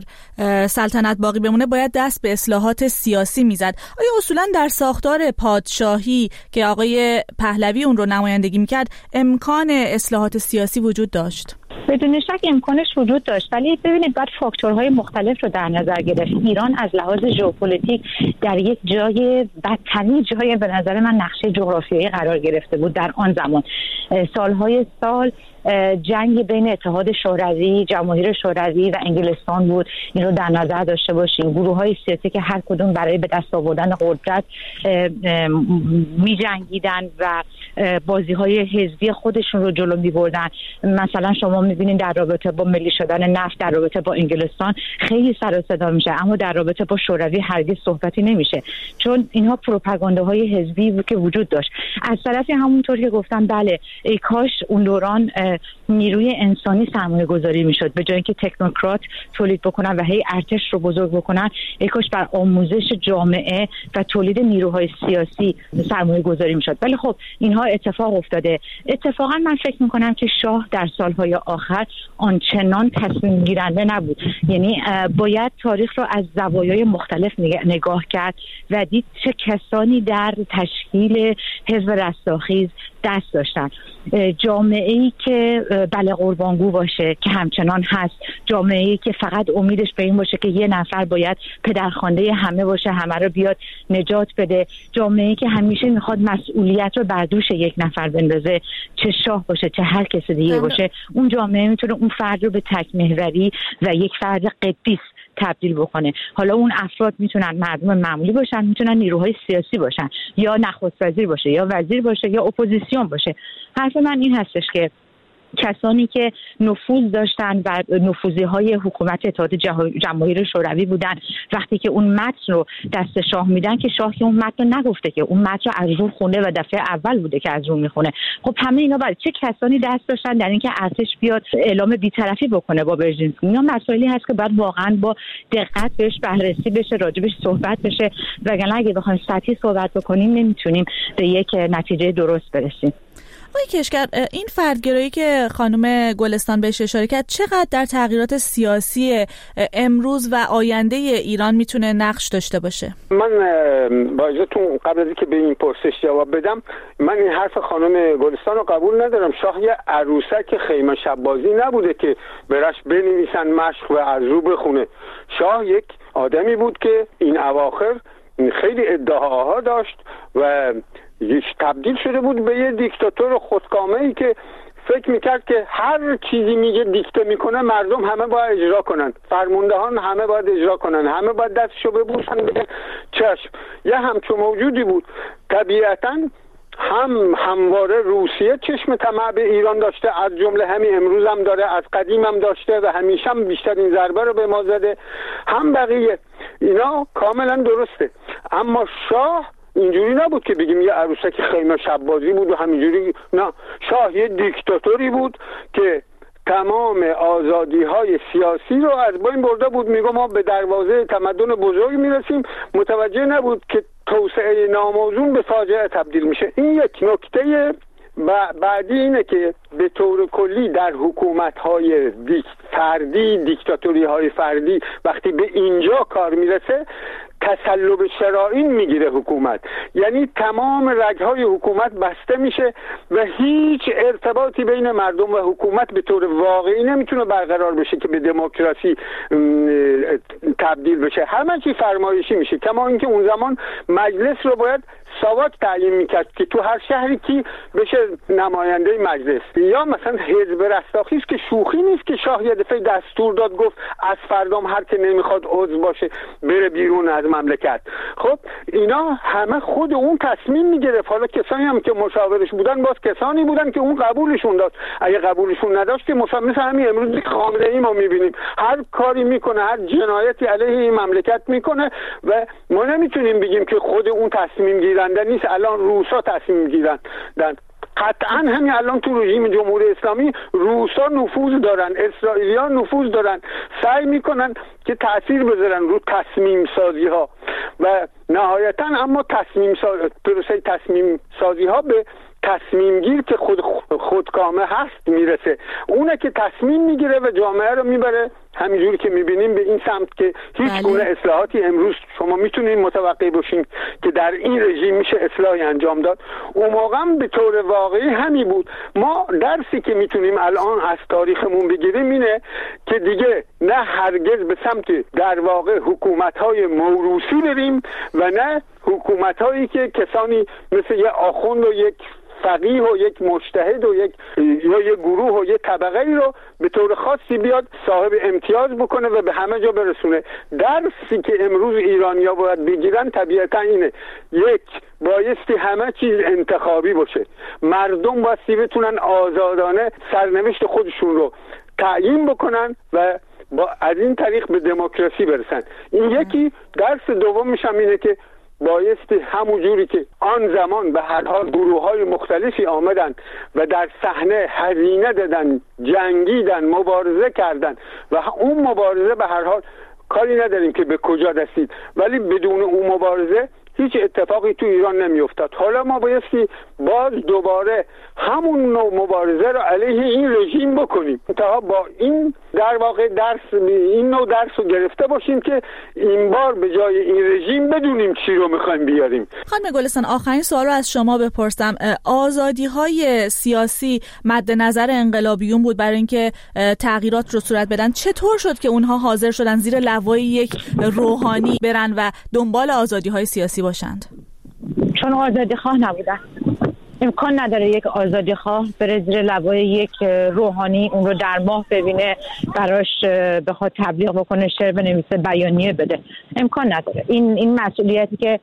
A: سلطنت باقی بمونه باید دست به اصلاحات سیاسی میزد. آیا اصولا در ساختار پادشاهی که آقای پهلوی اون رو نمایندگی میکرد امکان اصلاحات سیاسی وجود داشت؟
H: بدون شک امکانش وجود داشت، ولی ببینید باید فاکتورهای مختلف رو در نظر گرفت. ایران از لحاظ ژئوپلیتیک در یک جای بدترین جای به نظر من نقشه جغرافیایی قرار گرفته بود در آن زمان. سالهای سال جنگ بین اتحاد شوروی، جماهیر شوروی و انگلستان بود. این رو در نظر داشته باشیم. گروه‌های سیاسی که هر کدوم برای به دست آوردن قدرت می‌جنگیدن و بازی‌های حزبی خودشون رو جلو می‌بردن. مثلا شما می‌بینید در رابطه با ملی شدن نفت در رابطه با انگلستان خیلی سر و صدا میشه، اما در رابطه با شوروی هرگز صحبتی نمیشه، چون اینها پروپاگانداهای حزبی بود که وجود داشت. از طرفی همونطور که گفتم بله، ای کاش اون دوران نیروی انسانی سرمایه گذاری میشد، به جای اینکه تکنوکرات تولید بکنن و هی ارتش رو بزرگ بکنن، ای کاش بر آموزش جامعه و تولید نیروهای سیاسی سرمایه گذاری میشد. ولی خب اینها اتفاق افتاده. اتفاقا من فکر میکنم که شاه در سالهای آخر آنچنان تصمیم گیرنده نبود. یعنی باید تاریخ رو از زوایای مختلف نگاه کرد و دید چه کسانی در تشکیل حزب رستاخیز دست داشتن. جامعه‌ای که بله قربانگو باشه که همچنان هست، جامعه‌ای که فقط امیدش به این باشه که یه نفر باید پدرخوانده همه باشه، همه رو بیاد نجات بده، جامعه‌ای که همیشه میخواد مسئولیت رو بر دوش یک نفر بندازه، چه شاه باشه چه هر کس دیگه باشه، اون جامعه میتونه اون فرد رو به تک محوری و یک فرد قدیس تبدیل بکنه. حالا اون افراد میتونن مردم معمولی باشن، میتونن نیروهای سیاسی باشن، یا نخست وزیر باشه، یا وزیر باشه، یا اپوزیسیون باشه. حرف من این هستش که کسانی که نفوذ داشتن و نفوذی‌های حکومت اتحاد جماهیر شوروی بودن، وقتی که اون متن رو دست شاه میدن که شاه که اون متن رو نگفته، که اون متن رو از رو خونده و دفعه اول بوده که از رو میخونه. خب همه اینا برای چه کسانی دست داشتن در اینکه ارتش بیاد اعلام بی‌طرفی بکنه با برژینسکی؟ اینا مسائلی هست که باید واقعا با دقت بهش بررسی بشه، راجبش صحبت بشه، وگرنه اگه بخوایم سطحی صحبت بکنیم نمیتونیم به یک نتیجه درست برسیم.
A: آقای کشگر، این فردگرایی که خانم گلستان بهش اشاره کرد چقدر در تغییرات سیاسی امروز و آینده ایران میتونه نقش داشته باشه؟
I: من با اجازهتون قبل از اینکه به این پرسش جواب بدم، من این حرف خانم گلستان رو قبول ندارم. شاه یه عروسک خیمه شب بازی نبوده که برش بنویسن مشق و از رو بخونه. شاه یک آدمی بود که این اواخر خیلی ادعاها داشت و تبدیل شده بود به یه دیکتاتور خودکامه‌ای که فکر میکرد که هر چیزی میگه دیکته میکنه مردم همه باید اجرا کنن، فرماندهان همه باید اجرا کنن، همه باید دستشو ببوسن به چشم. یه همچون موجودی بود. طبیعتاً همواره روسیه چشم طمع به ایران داشته، از جمله همین امروز هم داره، از قدیم هم داشته و همیشه هم بیشترین ضربه رو به ما زده، هم بقیه. اینا کاملا درسته. اما شاه اینجوری نبود که بگیم یه عروسک خیمه شب بازی بود و همینجوری، نه. شاه یه دیکتاتوری بود که تمام آزادی‌های سیاسی رو از بین برده بود. میگم ما به دروازه تمدن بزرگ میرسیم، متوجه نبود که توسعه ناموزون به فاجعه تبدیل میشه. این یک نکته. بعدی اینه که به طور کلی در حکومت‌های فردی، دیکتاتوری‌های فردی، وقتی به اینجا کار میرسه تسلب شرائین میگیره حکومت، یعنی تمام رگ‌های حکومت بسته میشه و هیچ ارتباطی بین مردم و حکومت به طور واقعی نمیتونه برقرار بشه که به دموکراسی تبدیل بشه. همه چی فرمایشی میشه. کما اینکه اون زمان مجلس رو باید ساواک تعیین میکرد که تو هر شهری کی بشه نماینده مجلس. یا مثلا حزب رستاخیز که شوخی نیست که شاه یه دفعه دستور داد گفت از فردام هر که نمیخواد عضو باشه بره بیرون از مملکت. خب اینا همه خود اون تصمیم میگرفت. حالا کسانی هم که مشاورش بودن باز کسانی بودن که اون قبولشون داد. اگه قبولشون نداشت که مثلا همین امروز خامنه‌ای ما میبینیم هر کاری میکنه، هر جنایتی علیه این مملکت میکنه و ما نمیتونیم بگیم که خود اون تصمیم گیرنده نیست. الان روسا تصمیم گیرن. قطعا همین الان تو رژیم جمهوری اسلامی روسا نفوذ دارن، اسرائیلیان نفوذ دارن، سعی میکنن که تأثیر بذارن رو تصمیم سازی ها و نهایتا اما پروسه تصمیم سازی ها به تصمیم گیر که خودکامه هست میرسه. اونه که تصمیم میگیره و جامعه رو میبره همینجوری که میبینیم به این سمت که هیچ گونه اصلاحاتی امروز شما میتونید متوقع باشین که در این رژیم میشه اصلاحی انجام داد. اون موقع هم به طور واقعی همین بود. ما درسی که میتونیم الان از تاریخمون بگیریم اینه که دیگه نه هرگز به سمت در واقع حکومت‌های موروثی بریم و نه حکومت‌هایی که کسانی مثل یه آخوند و یک فقیه و یک مجتهد و یک گروه و یک طبقه ای رو به طور خاصی بیاد صاحب امتیاز بکنه و به همه جا برسونه. درسی که امروز ایرانی‌ها باید بگیرن طبیعتا اینه: یک، بایستی همه چیز انتخابی باشه. مردم بایستی بتونن آزادانه سرنوشت خودشون رو تعیین بکنن و از این طریق به دموکراسی برسن. این یکی. درس دومش هم اینه که بایستی همون جوری که آن زمان به هر حال گروه‌های مختلفی آمدن و در صحنه هزینه دادن، جنگیدن، مبارزه کردن و اون مبارزه به هر حال کاری نداریم که به کجا رسید، ولی بدون اون مبارزه هیچ اتفاقی تو ایران نمیافتاد. حالا ما بایستی باز دوباره همون نوع مبارزه رو علیه این رژیم بکنیم تا با این در واقع این نوع درس رو گرفته باشیم که این بار به جای این رژیم بدونیم چی رو میخوایم بیاریم.
A: خانم گلستان، آخرین سوال رو از شما بپرسم. آزادی‌های سیاسی مد نظر انقلابیون بود برای اینکه تغییرات رو صورت بدن. چطور شد که اونها حاضر شدن زیر لوای یک روحانی برن و دنبال آزادی‌های سیاسی باشند؟
H: چون آزادی‌خواه نبودن. امکان نداره یک آزادی‌خواه بره زیر لوای یک روحانی، اون رو در ماه ببینه، براش بخواد تبلیغ بکنه، شعر بنویسه، بیانیه بده. امکان نداره. این مسئولیتی که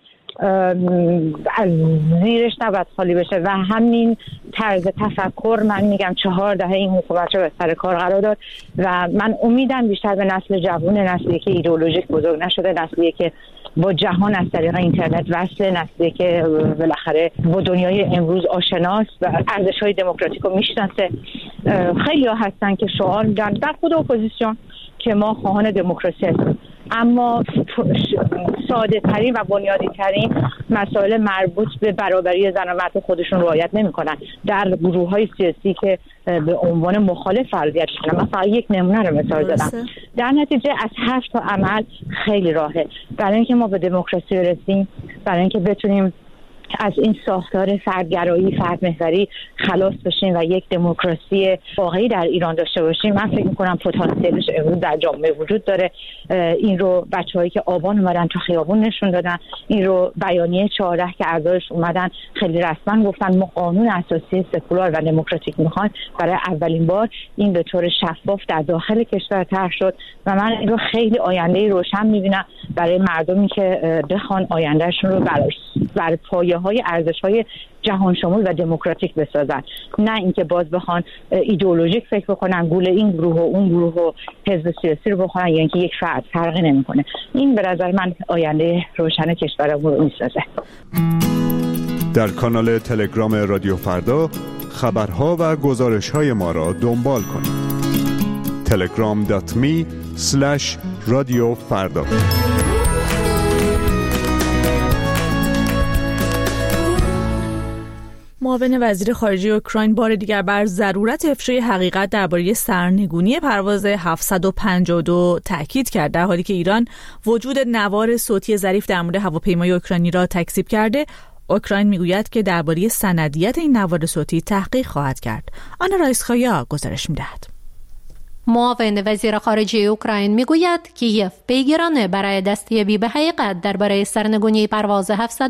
H: از زیرش نباید خالی بشه و همین طرز تفکر من میگم 4 دهه این حکومت رو به سر کار قرار داد و من امیدم بیشتر به نسل جوان، نسلی که ایدئولوژیک بزرگ نشده، نسلی که با جهان از طریق اینترنت وصله، نسلی که بالاخره با دنیای امروز آشناست و ارزش‌های دموکراتیک رو میشناسه. خیلی ها هستن که شعار میدن در خود اپوزیسیون که ما خواهان دموکراسی هستیم، اما ساده ترین و بنیادی ترین مسائل مربوط به برابری زن و مرد خودشون رعایت نمی‌کنن در گروه‌های سیاسی که به عنوان مخالف فعالیت می‌کنن. من فقط یک نمونه رو مثال زدم. در نتیجه از حرف تا عمل خیلی راهه. برای اینکه ما به دموکراسی برسیم، برای اینکه بتونیم از این ساختار فردگرایی، فردمحوری خلاص بشیم و یک دموکراسی واقعی در ایران داشته باشیم، من فکر می‌کنم پتانسیلش امروز در جامعه وجود داره. این رو بچه‌هایی که آبان اومدن تو خیابون نشون دادن، این رو بیانیه 14 که اعضایش اومدن خیلی رسما گفتن ما قانون اساسی سکولار و دموکراتیک می‌خوایم. برای اولین بار این به طور شفاف در داخل کشور طرح شد و من این رو خیلی آینده روشن می‌بینم برای مردمی که بخوان آیندهشون رو بر پایه‌های ارزش‌های جهان شمول و دموکراتیک بسازن، نه اینکه باز بخوان ایدئولوژیک فکر بکنن، گول این گروه و اون گروه و حزب سیاسی رو بخونن، یا اینکه یک فرد فرقی نمی‌کنه. این به نظر من آینده روشن کشورمون رو می‌سازه.
J: در کانال تلگرام رادیو فردا خبرها و گزارش‌های ما را دنبال کنید. telegram.me/radiofarda.
A: معاون وزیر خارجه اوکراین بار دیگر بر ضرورت افشای حقیقت درباره سرنگونی پرواز 752 تاکید کرد، در حالی که ایران وجود نوار صوتی ظریف در مورد هواپیمای اوکراینی را تکذیب کرده. اوکراین میگوید که درباره سندیت این نوار صوتی تحقیق خواهد کرد. آنا رایسخایا گزارش می‌دهد.
K: معاون وزیر خارجه اوکراین میگوید کیف پیگیرانه برای دستیابی به حقیقت درباره سرنگونی پرواز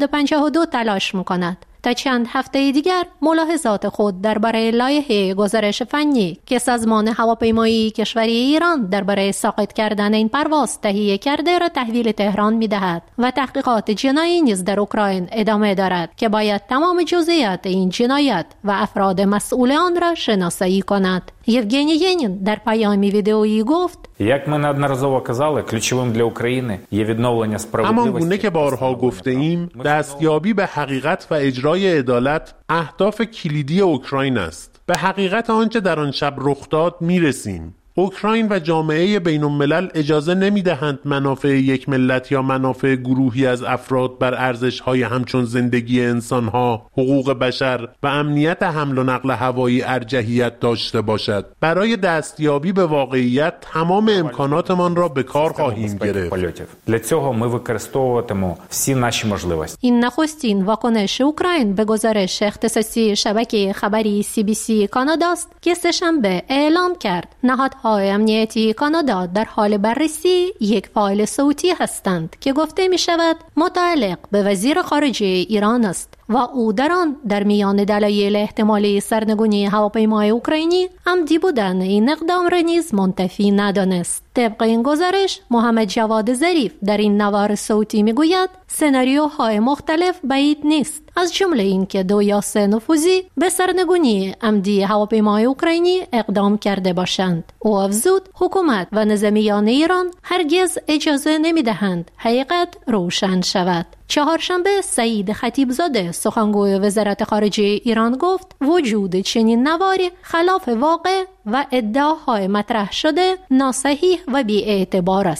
K: 752 تلاش می‌کند. تا چند هفته دیگر ملاحظات خود درباره لایحه گزارش فنی که سازمان هواپیمایی کشوری ایران درباره ساقط کردن این پرواز تهیه کرده را تحویل تهران می‌دهد و تحقیقات جنایی نیز در اوکراین ادامه دارد که باید تمام جزئیات این جنایت و افراد مسئول آن را شناسایی کند. євгеній Єнін در پیامی ویدئویی گفت:
L: як ми неодноразово казали, ключовим для України є відновлення справедливості.
M: همانگونه که بارها گفته ایم، دستیابی به حقیقت و اجرای عدالت اهداف کلیدی اوکراین است. به حقیقت آنچه در آن شب رخ داد میرسیم. اوکراین و جامعه بین الملل اجازه نمیدهند منافع یک ملت یا منافع گروهی از افراد بر ارزش‌های همچون زندگی انسان‌ها، حقوق بشر و امنیت حمل و نقل هوایی ارجحیت داشته باشد. برای دستیابی به واقعیت تمام امکاناتمان را به کار خواهیم گرفت.
L: Для цього ми використовуватимемо всі наші можливості.
K: این نخستین واکنش اوکراین به گزارش اختصاصی شبکه خبری CBC کانادا است که سه‌شنبه اعلام کرد نهادهای امنیتی کانادا در حال بررسی یک فایل صوتی هستند که گفته می شود متعلق به وزیر خارجه ایران است و او در آن در میان دلایل احتمالی سرنگونی هواپیمای اوکراینی عمدی بودن این اقدام را نیز منتفی ندانست. طبق این گزارش محمد جواد ظریف در این نوار صوتی میگوید سناریوهای مختلف بعید نیست، از جمله این که 2 یا 3 نفوذی به سرنگونی عمدی هواپیمای اوکراینی اقدام کرده باشند. او افزود حکومت و نظامیان ایران هرگز اجازه نمیدهند حقیقت روشن شود. چهارشنبه سعید خطیبزاده سخنگوی وزارت خارجه ایران گفت وجود چنین نواری خلاف واقع و ادعاهای مطرح شده ناصحیح و بی‌اعتبار است.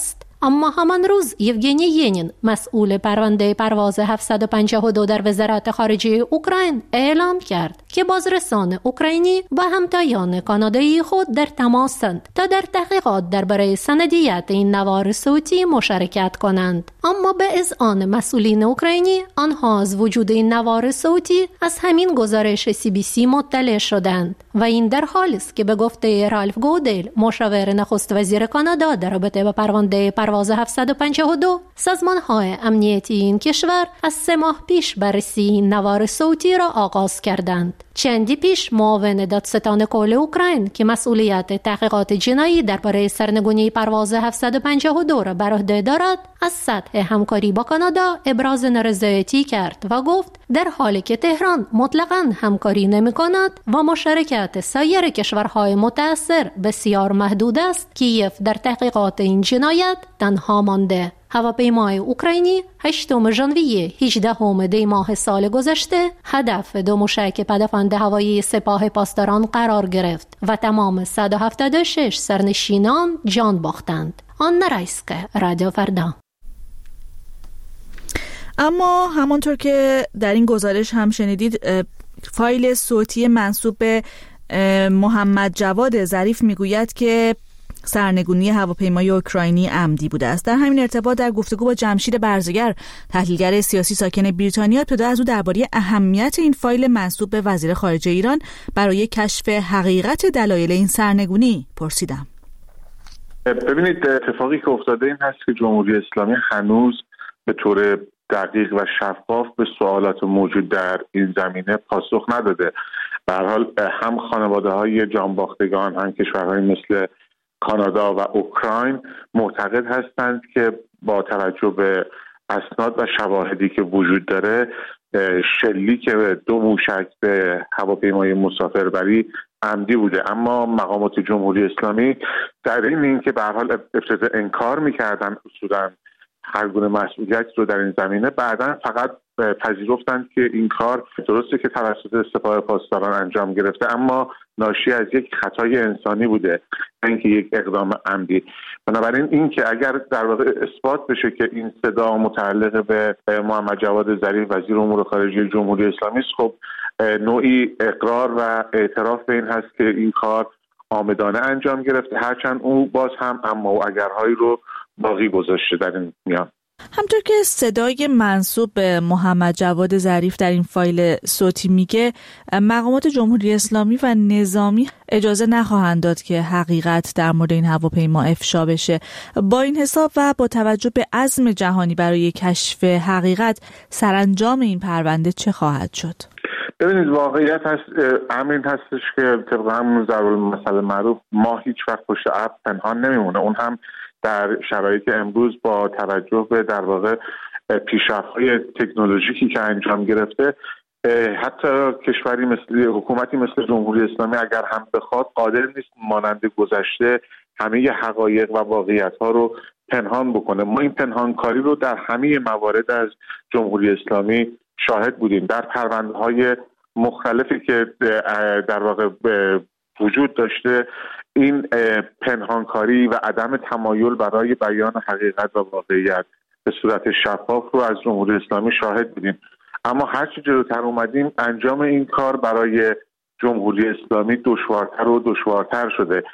K: اما همان روز یوگنی ینین مسئول پرونده پرواز 752 در وزارت خارجه اوکراین اعلام کرد که بازرسان اوکراینی با همتایان کانادایی خود در تماسند تا در تحقیقات درباره سندیت این نوار صوتی مشارکت کنند. اما به اذعان مسئولین اوکراینی آنها از وجود این نوار صوتی از همین گزارش CBC مطلع شدند و این در حالی است که به گفته رالف گودل مشاور نخست وزیر کانادا در رابطه با پرونده پرواز 752 سازمان‌های امنیتی این کشور از 3 ماه پیش بررسی این نوار صوتی را آغاز کردند. چندی پیش معاون دادستان کل اوکراین که مسئولیت تحقیقات جنایی درباره سرنگونی پرواز 752 را بر عهده دارد از سطح همکاری با کانادا ابراز نارضایتی کرد و گفت در حالی که تهران مطلقاً همکاری نمی‌کند و مشارکت سایر کشورهای متأثر بسیار محدود است، کیف در تحقیقات این جنایت تنها مانده. هواپیمای اوکراینی 8 ژانویه 18 دی ماه سال گذشته هدف 2 موشک پدافند هوایی سپاه پاسداران قرار گرفت و تمام 176 سرنشینان جان باختند. آن نرایسکه رادیو فردا.
A: اما همانطور که در این گزارش هم شنیدید، فایل صوتی منسوب به محمد جواد ظریف میگوید که سرنگونی هواپیمای اوکراینی عمدی بوده است. در همین ارتباط در گفتگو با جمشید برزگر، تحلیلگر سیاسی ساکن بریتانیا، ابتدا از او درباره اهمیت این فایل منسوب به وزیر خارجه ایران برای کشف حقیقت دلایل این سرنگونی پرسیدم.
E: ببینید، اتفاقی که افتاده این هست که جمهوری اسلامی هنوز به طور دقیق و شفاف به سوالات موجود در این زمینه پاسخ نداده. به هر حال هم خانواده‌های جانباختگان، هم کشورهای مثل کانادا و اوکراین معتقد هستند که با توجه به اسناد و شواهدی که وجود داره، شلیک 2 موشک به هواپیمای مسافربری عمدی بوده. اما مقامات جمهوری اسلامی در این که به هر حال ابتدا انکار می‌کردن اصولاً هر گونه مسئولیت رو در این زمینه، بعداً فقط پذیرفتند که این کار درسته که توسط سپاه پاسداران انجام گرفته، اما ناشی از یک خطای انسانی بوده، نه اینکه یک اقدام عمدی. بنابراین این که اگر در واقع اثبات بشه که این صدا متعلق به محمد جواد ظریف وزیر امور خارجه جمهوری اسلامی است، خب نوعی اقرار و اعتراف به این هست که این کار عامدانه انجام گرفته، هرچند او باز هم اما و اگرهایی رو باقی گذاشته در این میان.
A: همطور که صدای منسوب به محمد جواد ظریف در این فایل صوتی میگه، مقامات جمهوری اسلامی و نظامی اجازه نخواهند داد که حقیقت در مورد این هواپیما افشا بشه. با این حساب و با توجه به عزم جهانی برای کشف حقیقت، سرانجام این پرونده چه خواهد شد؟
E: ببینید، واقعیت هست امین هستش که طبق همون ضرب‌المثل معروف ما هیچ وقت پشت ابر پنهان نمیمونه. اون هم در شرایط امروز با توجه به در واقع پیشرفت‌های تکنولوژیکی که انجام گرفته، حتی کشوری مثل حکومتی مثل جمهوری اسلامی اگر هم بخواد قادر نیست مانند گذشته همه حقایق و واقعیت‌ها رو پنهان بکنه. ما این پنهانکاری رو در همه موارد از جمهوری اسلامی شاهد بودیم. در پرونده‌های مختلفی که در واقع وجود داشته، این پنهانکاری و عدم تمایل برای بیان حقیقت و واقعیت به صورت شفاف رو از جمهوری اسلامی شاهد بودیم. اما هرچی جلوتر اومدیم، انجام این کار برای جمهوری اسلامی دشوارتر و دشوارتر شده.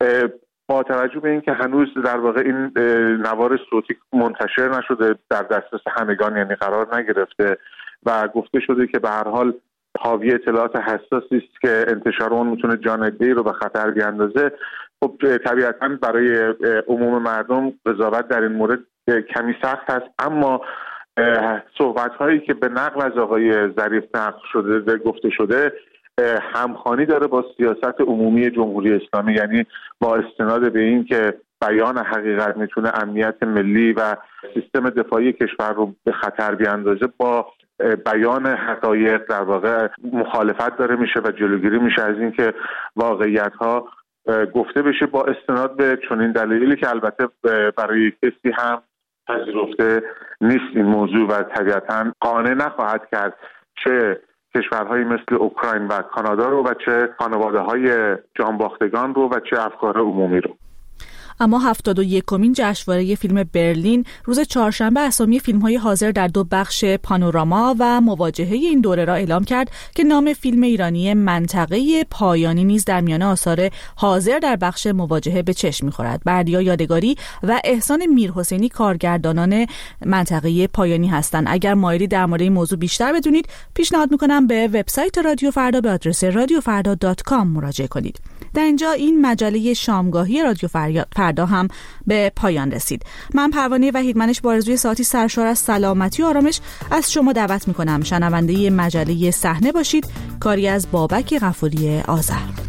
E: با توجه به اینکه هنوز در واقع این نوار صوتی منتشر نشده، در دسترس همگان یعنی قرار نگرفته و گفته شده که به هر حال حاوی اطلاعات حساسی است که انتشار اون میتونه جان عده‌ای رو به خطر بیاندازه، خب طبیعتاً برای عموم مردم قضاوت در این مورد کمی سخت است. اما صحبت‌هایی که به نقل از آقای ظریف نقل شده گفته شده همخوانی داره با سیاست عمومی جمهوری اسلامی، یعنی با استناد به این که بیان حقیقت میتونه امنیت ملی و سیستم دفاعی کشور رو به خطر بیاندازه، با بیان حقایق در واقع مخالفت داره میشه و جلوگیری میشه از این که واقعیت‌ها گفته بشه با استناد به چنین دلایلی که البته برای کسی هم پذیرفته نیست این موضوع و طبیعتاً قانع نخواهد کرد چه کشورهایی مثل اوکراین و کانادا رو و چه خانواده‌های جانباختگان رو و چه افکار عمومی رو.
A: اما 71مین جشنواره فیلم برلین روز چهارشنبه اسامی فیلم‌های حاضر در 2 بخش پانوراما و مواجهه این دوره را اعلام کرد که نام فیلم ایرانی منطقه پایانی نیز در میان آثار حاضر در بخش مواجهه به چشم می‌خورد. بردیا یادگاری و احسان میرحسینی کارگردانان منطقه پایانی هستند. اگر مایلی در مورد این موضوع بیشتر بدونید، پیشنهاد می‌کنم به وبسایت رادیو فردا به آدرس radiofarda.com مراجعه کنید. در اینجا این مجله شامگاهی رادیو فردا هم به پایان رسید. من پروانه وحیدمنش با آرزوی ساعتی سرشار از سلامتی و آرامش از شما دعوت می‌کنم شنونده مجله صحنه باشید. کاری از بابک غفوری آذر.